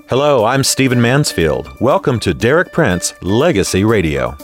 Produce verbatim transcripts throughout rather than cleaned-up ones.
Hello, I'm Stephen Mansfield. Welcome to Derek Prince Legacy Radio.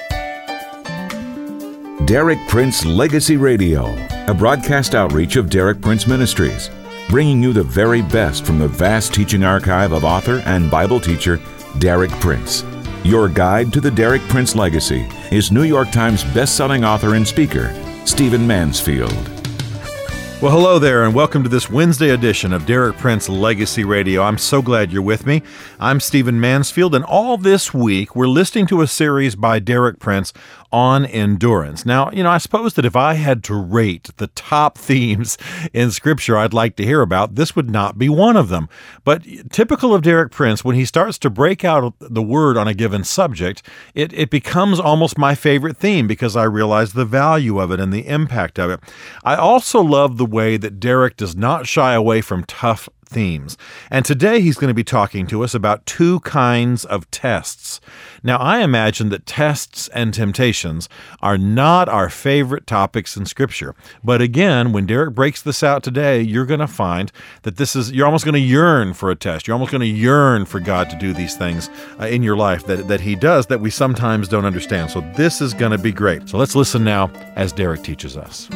Derek Prince Legacy Radio, a broadcast outreach of Derek Prince Ministries, bringing you the very best from the vast teaching archive of author and Bible teacher Derek Prince. Your guide to the Derek Prince legacy is New York Times best-selling author and speaker, Stephen Mansfield. Well, hello there, and welcome to this Wednesday edition of Derek Prince Legacy Radio. I'm so glad you're with me. I'm Stephen Mansfield, and all this week we're listening to a series by Derek Prince on endurance. Now, you know, I suppose that if I had to rate the top themes in Scripture I'd like to hear about, this would not be one of them. But typical of Derek Prince, when he starts to break out the word on a given subject, it, it becomes almost my favorite theme because I realize the value of it and the impact of it. I also love the way that Derek does not shy away from tough themes. And today he's going to be talking to us about two kinds of tests. Now, I imagine that tests and temptations are not our favorite topics in Scripture. But again, when Derek breaks this out today, you're going to find that this is, you're almost going to yearn for a test. You're almost going to yearn for God to do these things uh, in your life that, that he does that we sometimes don't understand. So this is going to be great. So let's listen now as Derek teaches us.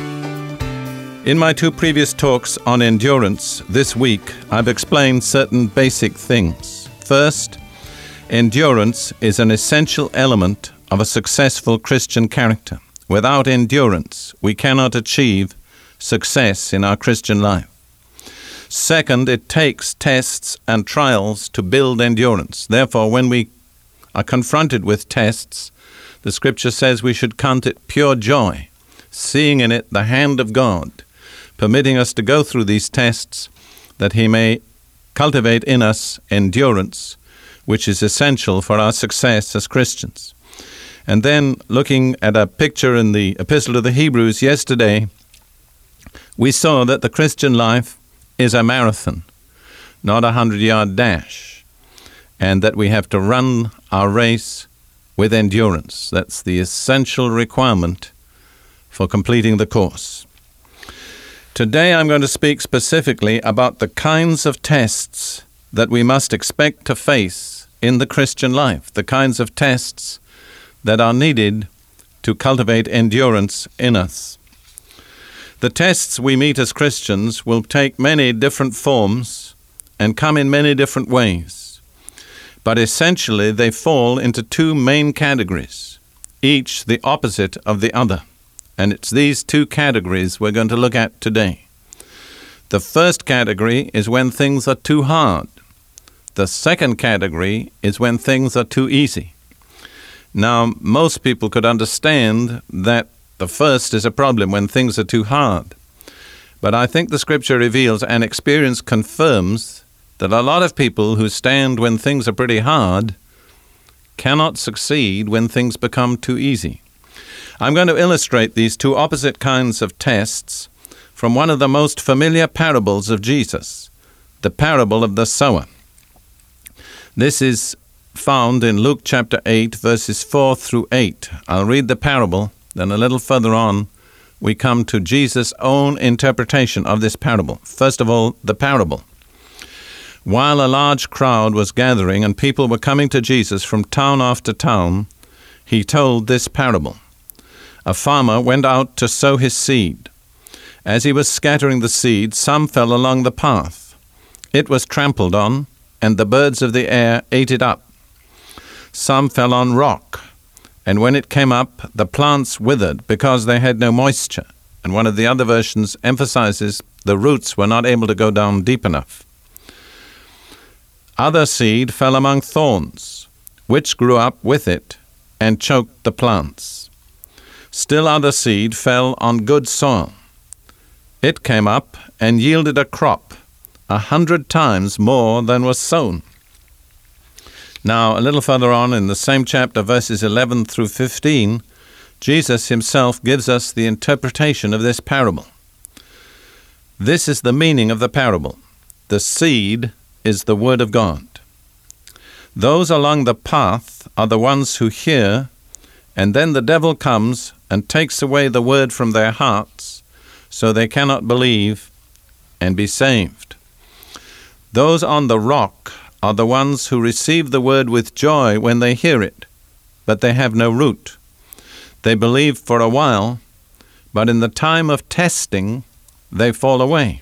In my two previous talks on endurance this week, I've explained certain basic things. First, endurance is an essential element of a successful Christian character. Without endurance, we cannot achieve success in our Christian life. Second, it takes tests and trials to build endurance. Therefore, when we are confronted with tests, the Scripture says we should count it pure joy, seeing in it the hand of God, permitting us to go through these tests that he may cultivate in us endurance, which is essential for our success as Christians. And then looking at a picture in the Epistle to the Hebrews yesterday, we saw that the Christian life is a marathon, not a hundred-yard dash, and that we have to run our race with endurance. That's the essential requirement for completing the course. Today I'm going to speak specifically about the kinds of tests that we must expect to face in the Christian life, the kinds of tests that are needed to cultivate endurance in us. The tests we meet as Christians will take many different forms and come in many different ways, but essentially they fall into two main categories, each the opposite of the other. And it's these two categories we're going to look at today. The first category is when things are too hard. The second category is when things are too easy. Now, most people could understand that the first is a problem when things are too hard. But I think the Scripture reveals and experience confirms that a lot of people who stand when things are pretty hard cannot succeed when things become too easy. I'm going to illustrate these two opposite kinds of tests from one of the most familiar parables of Jesus, the parable of the sower. This is found in Luke chapter eight, verses four through eight. I'll read the parable, then a little further on, we come to Jesus' own interpretation of this parable. First of all, the parable. While a large crowd was gathering and people were coming to Jesus from town after town, he told this parable. A farmer went out to sow his seed. As he was scattering the seed, some fell along the path. It was trampled on, and the birds of the air ate it up. Some fell on rock, and when it came up, the plants withered because they had no moisture. And one of the other versions emphasizes the roots were not able to go down deep enough. Other seed fell among thorns, which grew up with it and choked the plants. Still other seed fell on good soil. It came up and yielded a crop, a hundred times more than was sown. Now, a little further on in the same chapter, verses eleven through fifteen, Jesus himself gives us the interpretation of this parable. This is the meaning of the parable. The seed is the word of God. Those along the path are the ones who hear, and then the devil comes and takes away the word from their hearts, so they cannot believe and be saved. Those on the rock are the ones who receive the word with joy when they hear it, but they have no root. They believe for a while, but in the time of testing, they fall away.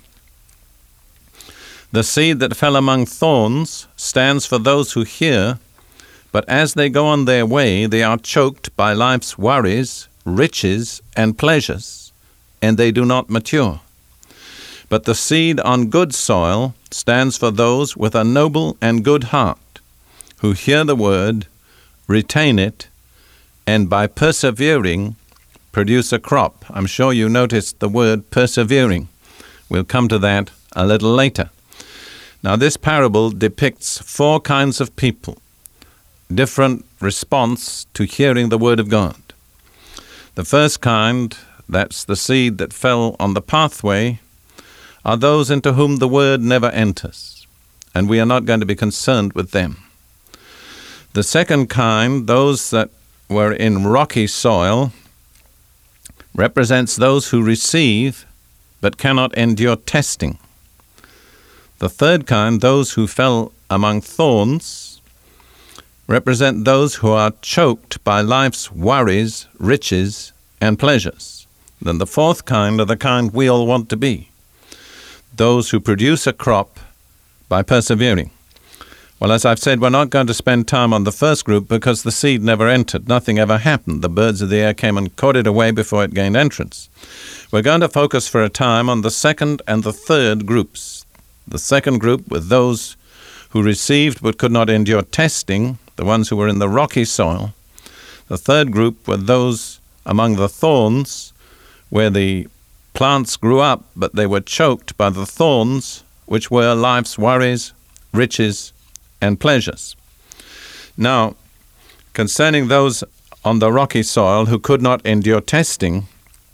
The seed that fell among thorns stands for those who hear, but as they go on their way, they are choked by life's worries, riches, and pleasures, and they do not mature. But the seed on good soil stands for those with a noble and good heart, who hear the word, retain it, and by persevering, produce a crop. I'm sure you noticed the word persevering. We'll come to that a little later. Now, this parable depicts four kinds of people, different response to hearing the word of God. The first kind, that's the seed that fell on the pathway, are those into whom the word never enters, and we are not going to be concerned with them. The second kind, those that were in rocky soil, represents those who receive but cannot endure testing. The third kind, those who fell among thorns, represent those who are choked by life's worries, riches, and pleasures. Then the fourth kind are the kind we all want to be, those who produce a crop by persevering. Well, as I've said, we're not going to spend time on the first group because the seed never entered. Nothing ever happened. The birds of the air came and caught it away before it gained entrance. We're going to focus for a time on the second and the third groups. The second group with those who received but could not endure testing, the ones who were in the rocky soil. The third group were those among the thorns, where the plants grew up, but they were choked by the thorns, which were life's worries, riches, and pleasures. Now, concerning those on the rocky soil who could not endure testing,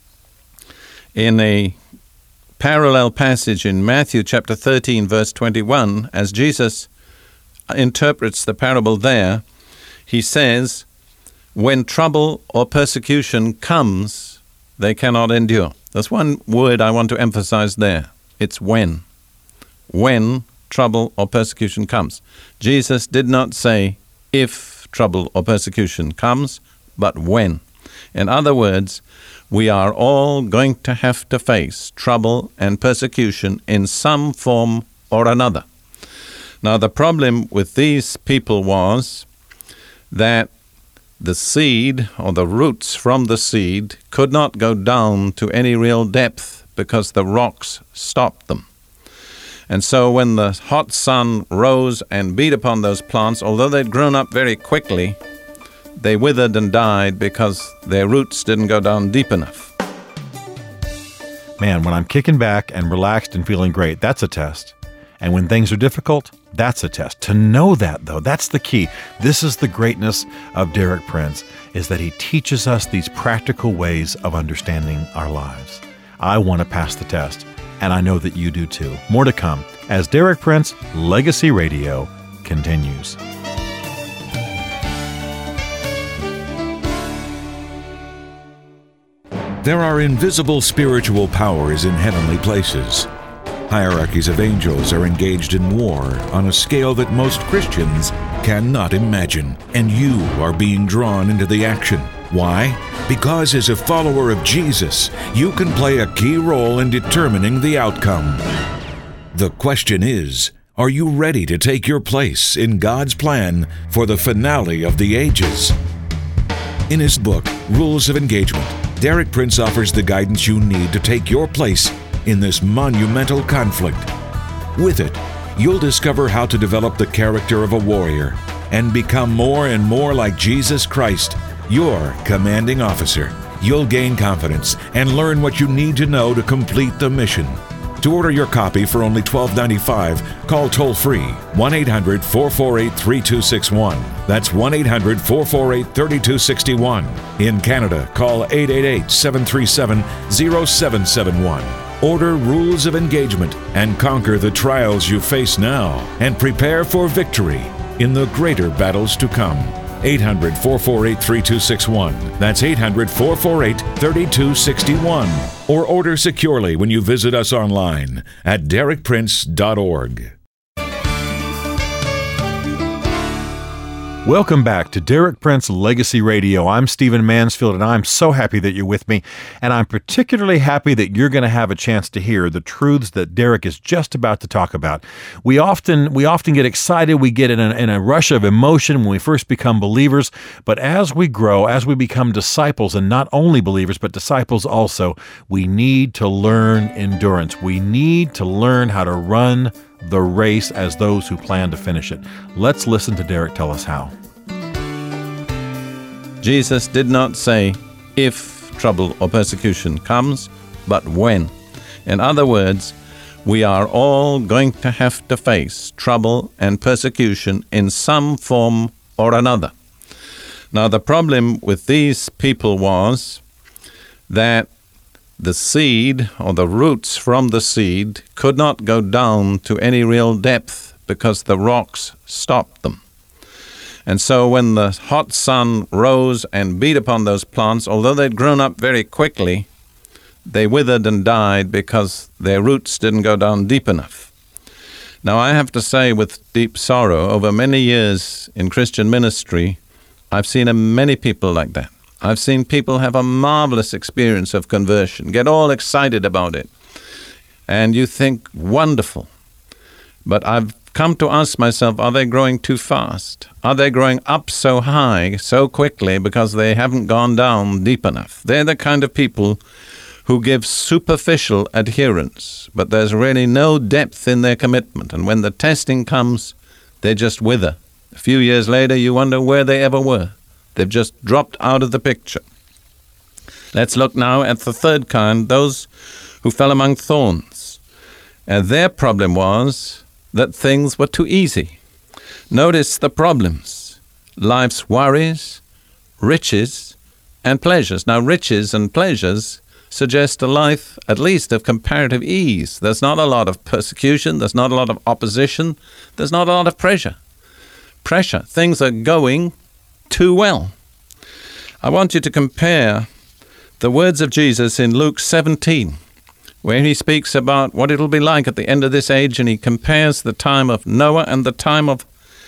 in a parallel passage in Matthew chapter thirteen, verse twenty-one, as Jesus interprets the parable there, he says, when trouble or persecution comes, they cannot endure. There's one word I want to emphasize there. It's when. When trouble or persecution comes. Jesus did not say if trouble or persecution comes, but when. In other words, we are all going to have to face trouble and persecution in some form or another. Now, the problem with these people was that the seed, or the roots from the seed, could not go down to any real depth because the rocks stopped them. And so when the hot sun rose and beat upon those plants, although they'd grown up very quickly, they withered and died because their roots didn't go down deep enough. Man, when I'm kicking back and relaxed and feeling great, that's a test. And when things are difficult, that's a test. To know that, though, that's the key. This is the greatness of Derek Prince, is that he teaches us these practical ways of understanding our lives. I want to pass the test, and I know that you do too. More to come as Derek Prince Legacy Radio continues. There are invisible spiritual powers in heavenly places. Hierarchies of angels are engaged in war on a scale that most Christians cannot imagine, and you are being drawn into the action. Why? Because as a follower of Jesus, you can play a key role in determining the outcome. The question is, are you ready to take your place in God's plan for the finale of the ages? In his book, Rules of Engagement, Derek Prince offers the guidance you need to take your place in this monumental conflict. With it, you'll discover how to develop the character of a warrior and become more and more like Jesus Christ, your commanding officer. You'll gain confidence and learn what you need to know to complete the mission. To order your copy for only twelve dollars and ninety-five cents, call toll-free one eight hundred, four four eight, three two six one. That's one eight hundred, four four eight, three two six one. In Canada, call eight eight eight, seven three seven, zero seven seven one. Order Rules of Engagement and conquer the trials you face now and prepare for victory in the greater battles to come. eight hundred, four four eight, three two six one. That's eight hundred, four four eight, three two six one. Or order securely when you visit us online at derek prince dot org. Welcome back to Derek Prince Legacy Radio. I'm Stephen Mansfield, and I'm so happy that you're with me. And I'm particularly happy that you're going to have a chance to hear the truths that Derek is just about to talk about. We often we often get excited. We get in a, in a rush of emotion when we first become believers. But as we grow, as we become disciples, and not only believers, but disciples also, we need to learn endurance. We need to learn how to run the race as those who plan to finish it. Let's listen to Derek tell us how. Jesus did not say if trouble or persecution comes, but when. In other words, we are all going to have to face trouble and persecution in some form or another. Now, the problem with these people was that the seed, or the roots from the seed, could not go down to any real depth because the rocks stopped them. And so when the hot sun rose and beat upon those plants, although they'd grown up very quickly, they withered and died because their roots didn't go down deep enough. Now, I have to say with deep sorrow, over many years in Christian ministry, I've seen many people like that. I've seen people have a marvelous experience of conversion, get all excited about it, and you think, wonderful. But I've come to ask myself, are they growing too fast? Are they growing up so high, so quickly, because they haven't gone down deep enough? They're the kind of people who give superficial adherence, but there's really no depth in their commitment, and when the testing comes, they just wither. A few years later, you wonder where they ever were. They've just dropped out of the picture. Let's look now at the third kind, those who fell among thorns. And their problem was that things were too easy. Notice the problems: life's worries, riches, and pleasures. Now, riches and pleasures suggest a life, at least, of comparative ease. There's not a lot of persecution. There's not a lot of opposition. There's not a lot of pressure. Pressure. Things are going too well. I want you to compare the words of Jesus in Luke seventeen, where he speaks about what it'll be like at the end of this age, and he compares the time of Noah and the time of,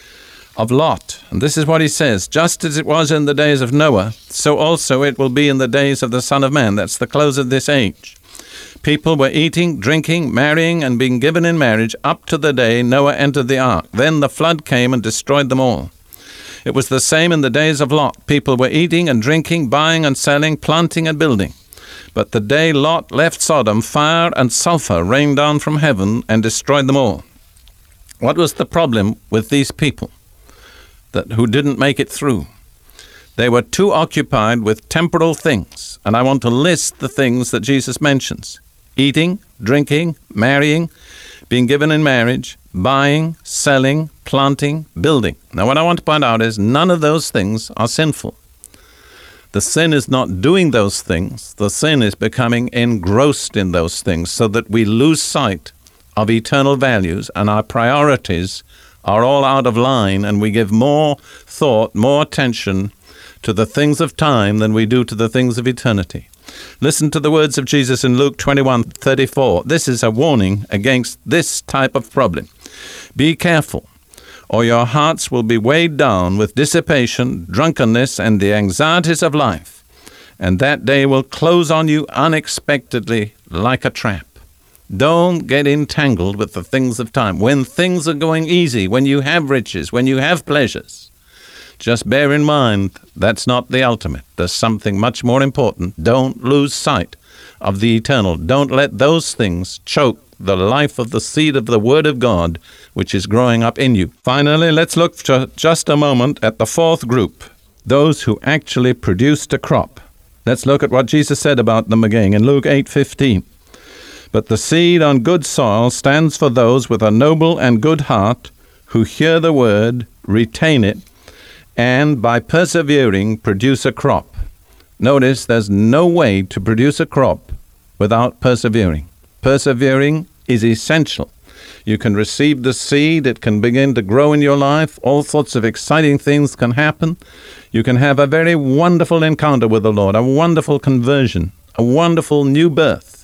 of Lot. And this is what he says: just as it was in the days of Noah, so also it will be in the days of the Son of Man. That's the close of this age. People were eating, drinking, marrying, and being given in marriage up to the day Noah entered the ark. Then the flood came and destroyed them all. It was the same in the days of Lot. People were eating and drinking, buying and selling, planting and building. But the day Lot left Sodom, fire and sulfur rained down from heaven and destroyed them all. What was the problem with these people that who didn't make it through? They were too occupied with temporal things. And I want to list the things that Jesus mentions: eating, drinking, marrying, being given in marriage, buying, selling, planting, building. Now, what I want to point out is none of those things are sinful. The sin is not doing those things. The sin is becoming engrossed in those things so that we lose sight of eternal values, and our priorities are all out of line, and we give more thought, more attention to the things of time than we do to the things of eternity. Listen to the words of Jesus in Luke twenty-one thirty-four. This is a warning against this type of problem. Be careful, or your hearts will be weighed down with dissipation, drunkenness, and the anxieties of life, and that day will close on you unexpectedly like a trap. Don't get entangled with the things of time. When things are going easy, when you have riches, when you have pleasures, just bear in mind that's not the ultimate. There's something much more important. Don't lose sight of the eternal. Don't let those things choke the life of the seed of the Word of God, which is growing up in you. Finally, let's look for just a moment at the fourth group, those who actually produced a crop. Let's look at what Jesus said about them again in Luke eight fifteen. But the seed on good soil stands for those with a noble and good heart who hear the word, retain it, and by persevering produce a crop. Notice there's no way to produce a crop without persevering. Persevering is essential. You can receive the seed, it can begin to grow in your life, all sorts of exciting things can happen. You can have a very wonderful encounter with the Lord, a wonderful conversion, a wonderful new birth.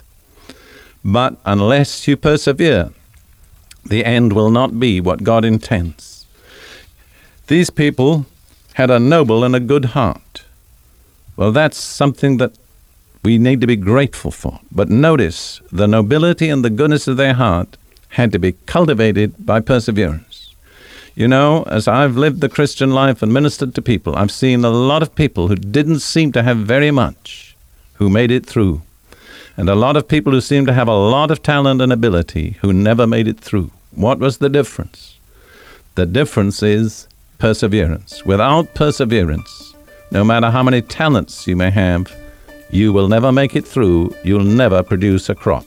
But unless you persevere, the end will not be what God intends. These people had a noble and a good heart. Well, that's something that we need to be grateful for. But notice, the nobility and the goodness of their heart had to be cultivated by perseverance. You know, as I've lived the Christian life and ministered to people, I've seen a lot of people who didn't seem to have very much, who made it through. And a lot of people who seemed to have a lot of talent and ability, who never made it through. What was the difference? The difference is perseverance. Without perseverance, no matter how many talents you may have, you will never make it through. You'll never produce a crop.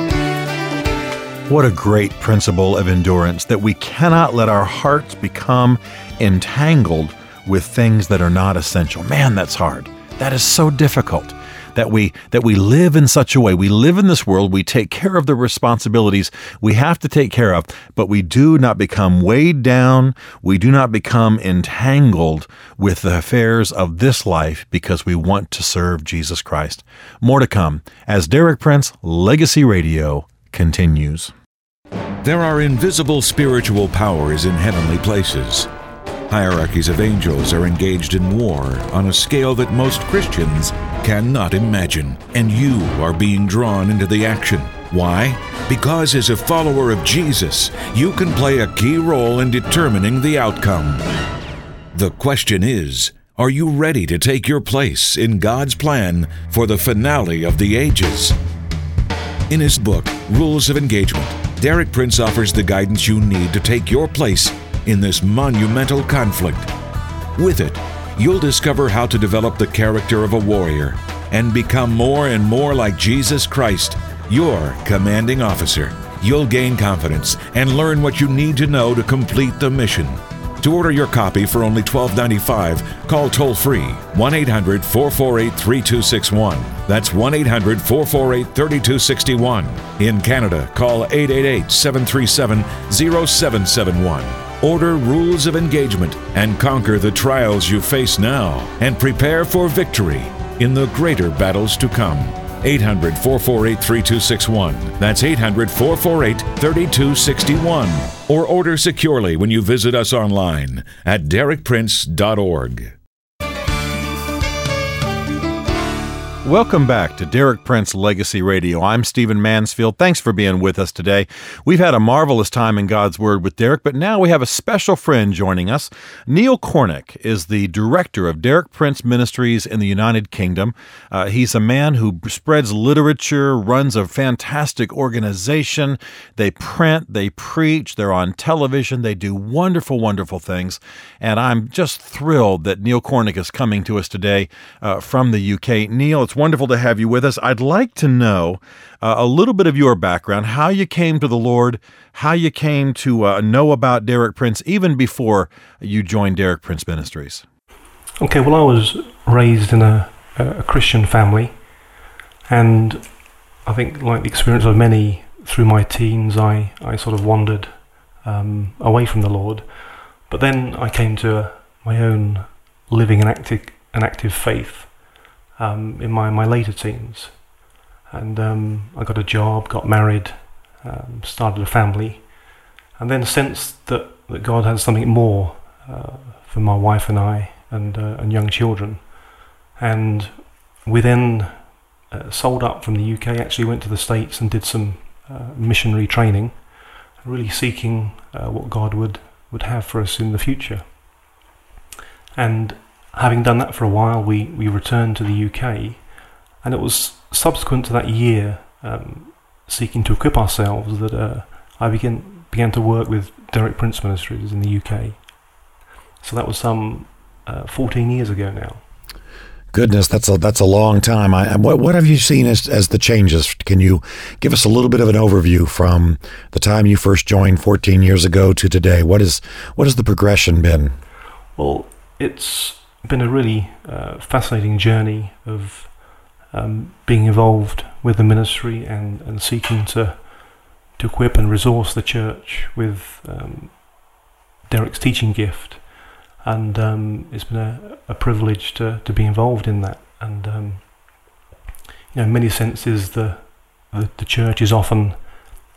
What a great principle of endurance, that we cannot let our hearts become entangled with things that are not essential. Man, that's hard. That is so difficult. That we that we live in such a way. We live in this world. We take care of the responsibilities we have to take care of, but we do not become weighed down. We do not become entangled with the affairs of this life because we want to serve Jesus Christ. More to come as Derek Prince Legacy Radio continues. There are invisible spiritual powers in heavenly places. Hierarchies of angels are engaged in war on a scale that most Christians cannot imagine, and you are being drawn into the action. Why? Because as a follower of Jesus, you can play a key role in determining the outcome. The question is, are you ready to take your place in God's plan for the finale of the ages? In his book, Rules of Engagement, Derek Prince offers the guidance you need to take your place in this monumental conflict. With it, you'll discover how to develop the character of a warrior and become more and more like Jesus Christ, your commanding officer. You'll gain confidence and learn what you need to know to complete the mission. To order your copy for only twelve dollars and ninety-five cents, call toll-free one eight hundred, four four eight, three two six one. That's one eight hundred, four four eight, three two six one. In Canada, call eight eight eight, seven three seven, zero seven seven one. Order Rules of Engagement and conquer the trials you face now and prepare for victory in the greater battles to come. eight hundred, four four eight, three two six one. That's eight hundred, four four eight, three two six one. Or order securely when you visit us online at derek prince dot org. Welcome back to Derek Prince Legacy Radio. I'm Stephen Mansfield. Thanks for being with us today. We've had a marvelous time in God's Word with Derek, but now we have a special friend joining us. Neil Cornick is the director of Derek Prince Ministries in the United Kingdom. Uh, he's a man who spreads literature, runs a fantastic organization. They print, they preach, they're on television, they do wonderful, wonderful things. And I'm just thrilled that Neil Cornick is coming to us today uh, from the U K. Neil, it's wonderful to have you with us. I'd like to know uh, a little bit of your background, how you came to the Lord, how you came to uh, know about Derek Prince, even before you joined Derek Prince Ministries. Okay, well, I was raised in a, a Christian family, and I think, like the experience of many through my teens, I, I sort of wandered um, away from the Lord. But then I came to uh, my own living and active, an active faith Um, in my, my later teens, and um, I got a job, got married, um, started a family, and then sensed that, that God had something more uh, for my wife and I and, uh, and young children. And we then uh, sold up from the U K, actually went to the States and did some uh, missionary training, really seeking uh, what God would, would have for us in the future. And having done that for a while, we, we returned to the U K, and it was subsequent to that year, um, seeking to equip ourselves, that uh, I began began to work with Derek Prince Ministries in the U K. So that was some uh, fourteen years ago now. Goodness, that's a that's a long time. I, what what have you seen as as the changes? Can you give us a little bit of an overview from the time you first joined fourteen years ago to today? What is what has the progression been? Well, it's been a really uh, fascinating journey of um, being involved with the ministry and, and seeking to to equip and resource the church with um, Derek's teaching gift, and um, it's been a, a privilege to, to be involved in that. And um, you know, in many senses, the, the the church is often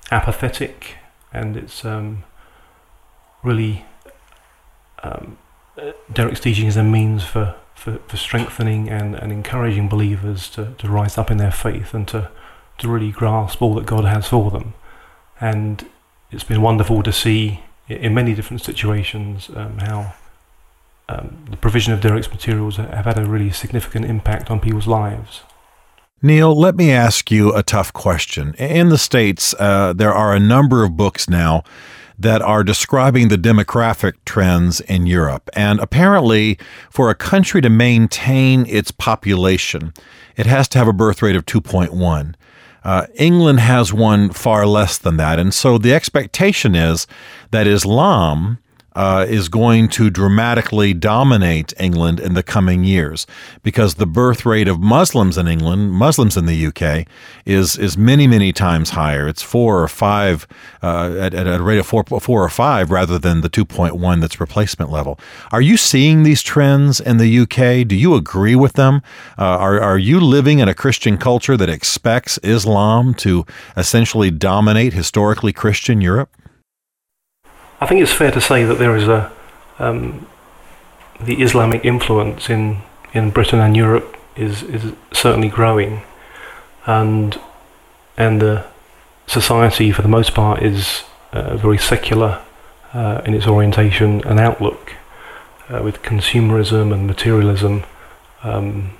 apathetic, and it's um, really um, uh, Derek's teaching is a means for, for, for strengthening and, and encouraging believers to, to rise up in their faith and to, to really grasp all that God has for them. And it's been wonderful to see in many different situations um, how um, the provision of Derek's materials have had a really significant impact on people's lives. Neil, let me ask you a tough question. In the States, uh, there are a number of books now that are describing the demographic trends in Europe. And apparently, for a country to maintain its population, it has to have a birth rate of two point one. Uh, England has one far less than that. And so the expectation is that Islam uh, is going to dramatically dominate England in the coming years, because the birth rate of Muslims in England, Muslims in the U K, is is many, many times higher. It's four or five, uh, at, at a rate of four, four or five rather than the two point one that's replacement level. Are you seeing these trends in the U K? Do you agree with them? Uh, are, are you living in a Christian culture that expects Islam to essentially dominate historically Christian Europe? I think it's fair to say that there is a um, the Islamic influence in, in Britain and Europe is is certainly growing, and and the society for the most part is uh, very secular uh, in its orientation and outlook, uh, with consumerism and materialism. Um,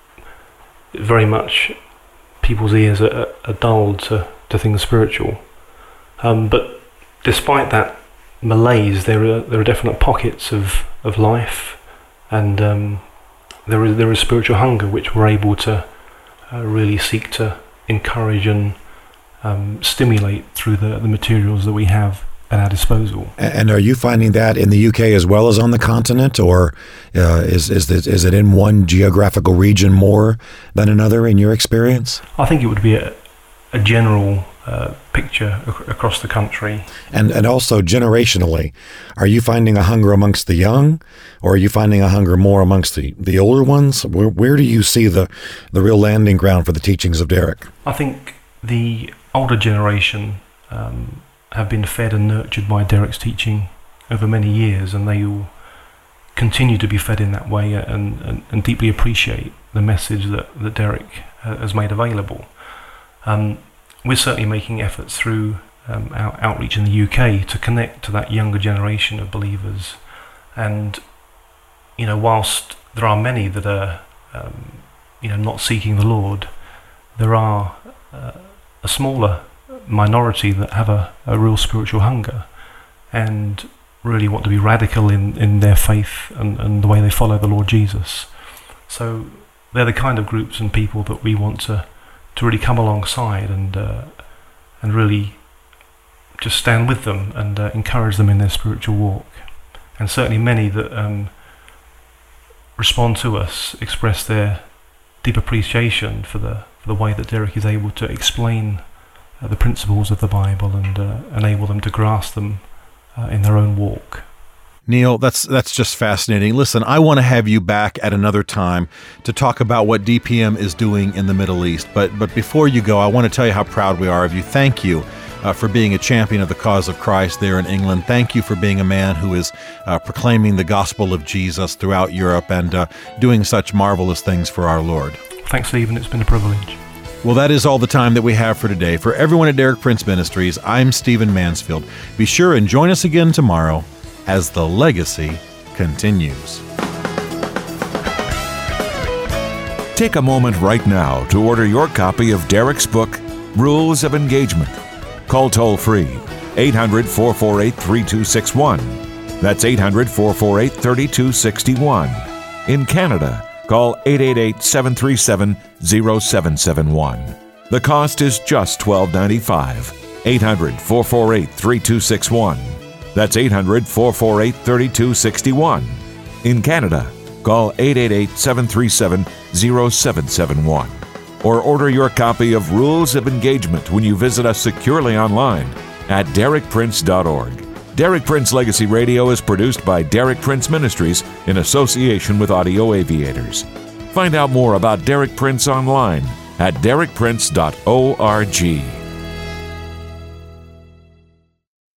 very much people's ears are, are dulled to, to things spiritual, um, but despite that malaise, there are there are definite pockets of, of life, and um, there is there is spiritual hunger which we're able to uh, really seek to encourage and um, stimulate through the, the materials that we have at our disposal. And are you finding that in the U K as well as on the continent, or uh, is is it, is it in one geographical region more than another in your experience? I think it would be a, a general Uh, picture ac- across the country. And and also generationally, are you finding a hunger amongst the young, or are you finding a hunger more amongst the, the older ones? Where, where do you see the, the real landing ground for the teachings of Derek? I think the older generation um, have been fed and nurtured by Derek's teaching over many years, and they will continue to be fed in that way and, and, and deeply appreciate the message that, that Derek uh, has made available. Um, We're certainly making efforts through um, our outreach in the U K to connect to that younger generation of believers. And, you know, whilst there are many that are, um, you know, not seeking the Lord, there are uh, a smaller minority that have a, a real spiritual hunger and really want to be radical in, in their faith and, and the way they follow the Lord Jesus. So they're the kind of groups and people that we want to to really come alongside and uh, and really just stand with them and uh, encourage them in their spiritual walk. And certainly many that um, respond to us express their deep appreciation for the for the way that Derek is able to explain uh, the principles of the Bible and uh, enable them to grasp them uh, in their own walk. Neil, that's that's just fascinating. Listen, I want to have you back at another time to talk about what D P M is doing in the Middle East. But but before you go, I want to tell you how proud we are of you. Thank you uh, for being a champion of the cause of Christ there in England. Thank you for being a man who is uh, proclaiming the gospel of Jesus throughout Europe and uh, doing such marvelous things for our Lord. Thanks, Stephen. It's been a privilege. Well, that is all the time that we have for today. For everyone at Derek Prince Ministries, I'm Stephen Mansfield. Be sure and join us again tomorrow as the legacy continues. Take a moment right now to order your copy of Derek's book, Rules of Engagement. Call toll-free eight hundred, four four eight, three two six one. That's eight hundred, four four eight, three two six one. In Canada, call eight eight eight, seven three seven, zero seven seven one. The cost is just twelve ninety-five. eight hundred, four four eight, three two six one. That's eight hundred, four four eight, three two six one. In Canada, call eight eight eight, seven three seven, zero seven seven one. Or order your copy of Rules of Engagement when you visit us securely online at derek prince dot org. Derek Prince Legacy Radio is produced by Derek Prince Ministries in association with Audio Aviators. Find out more about Derek Prince online at derek prince dot org.